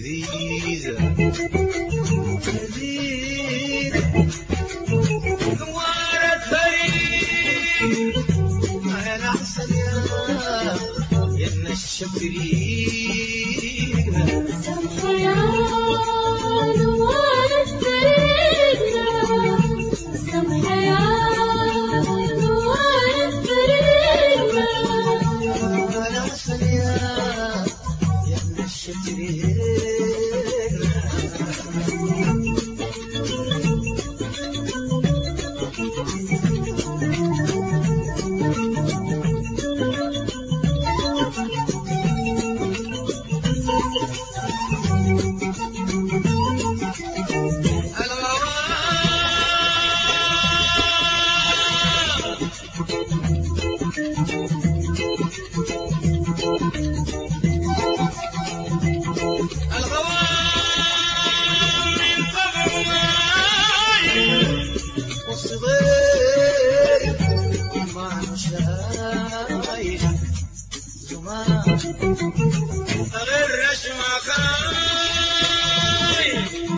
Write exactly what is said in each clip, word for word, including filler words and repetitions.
لذيذة لذيذة نوارة فريد أنا أحسن يا يا الشفرين سمحة يا نوارة فريد سمحة يا نوارة فريد أنا أحسن يا يا الشفرين أغرش مخاي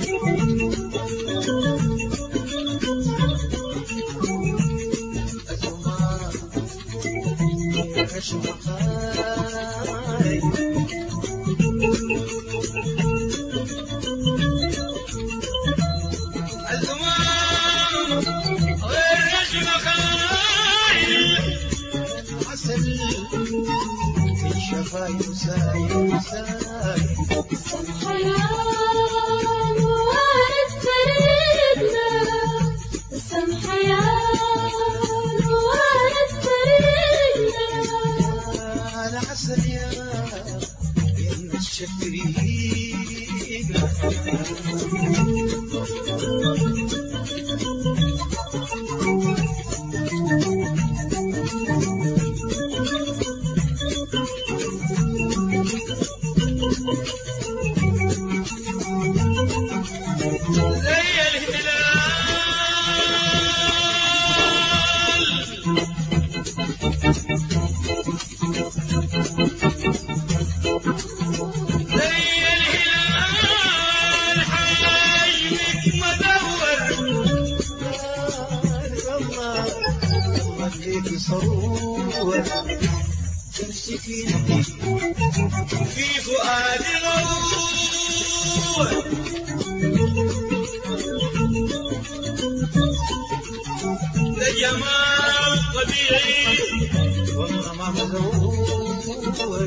الزمان أغرش مخاي الزمان أغرش مخاي عسل شفاي وساي وساي سمحة يا نوارة فريدنا سمحة يا نوارة فريدنا أنا عسل يا يا الشفرين صور تمسكين في فؤادي غور لجمال طبيعي والله ما مزور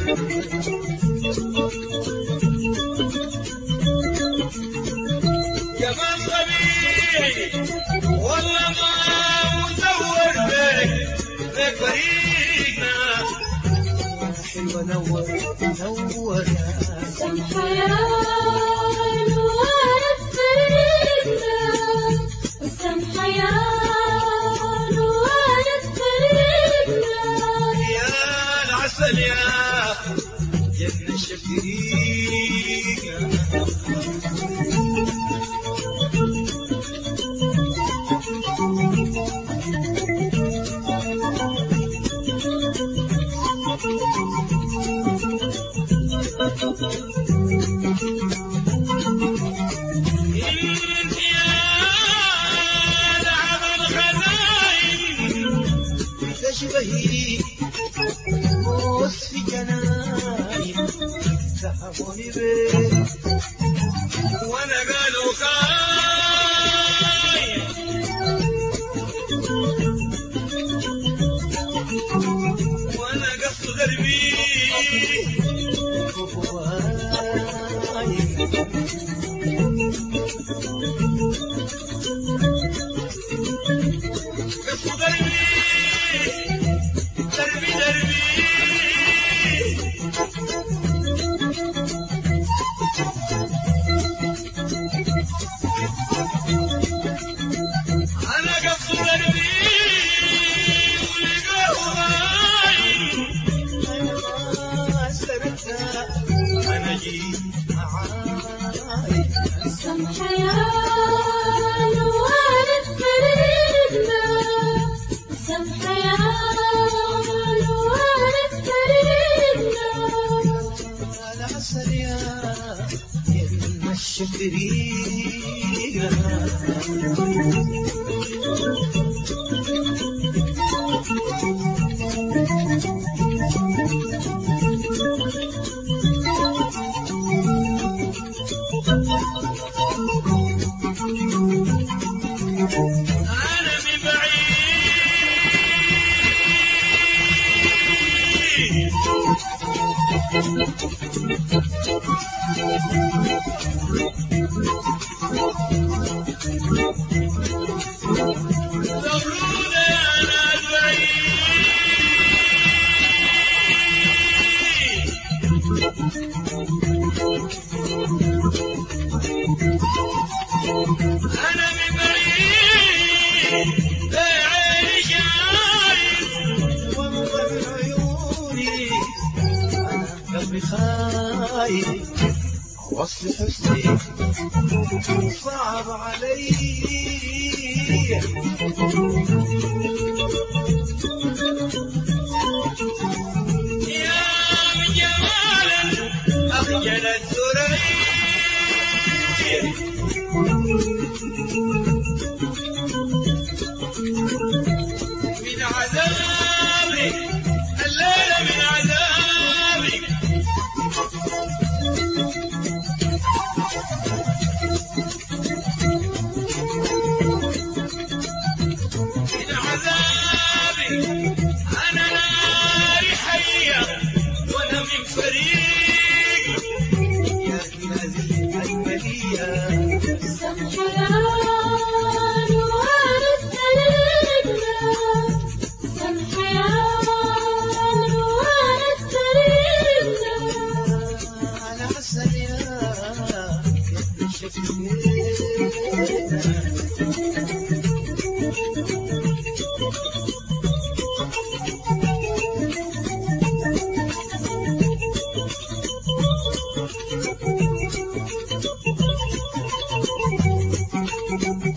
جمال طبيعي والله ما مزور بك بك فريقنا حلوة نور نور سمحة يا نوارة فريدنا سمحة يا نوارة فريدنا يا العسل يا يا الشفرين انت يا لعب الخزاين تشبهي موس في جناين سحبوني بيت وانا قالوا خاين وانا قصد دربي دربي دربي أنا قصد دربي ولقاه غايب أنا سرت أنا جيت معاي سمحة يا نوارة فريدنا سمحة يا نوارة فريدنا العسل يا شفت ريقها أنا من بعيد ضروري أنا بعيد أنا من بعيد بعيني شايف وانظر عيوني أنا قلبي خايف وصل حسني صعب علي يا من جمالا أخجل الثريا من عذابي الليلة من عذابي من عذابي أنا ناري حية وأنا من فريق يا في هذه الملية سمح يا نوار التريقنا سمح يا نوار التريقنا على حسن يا شفت سمح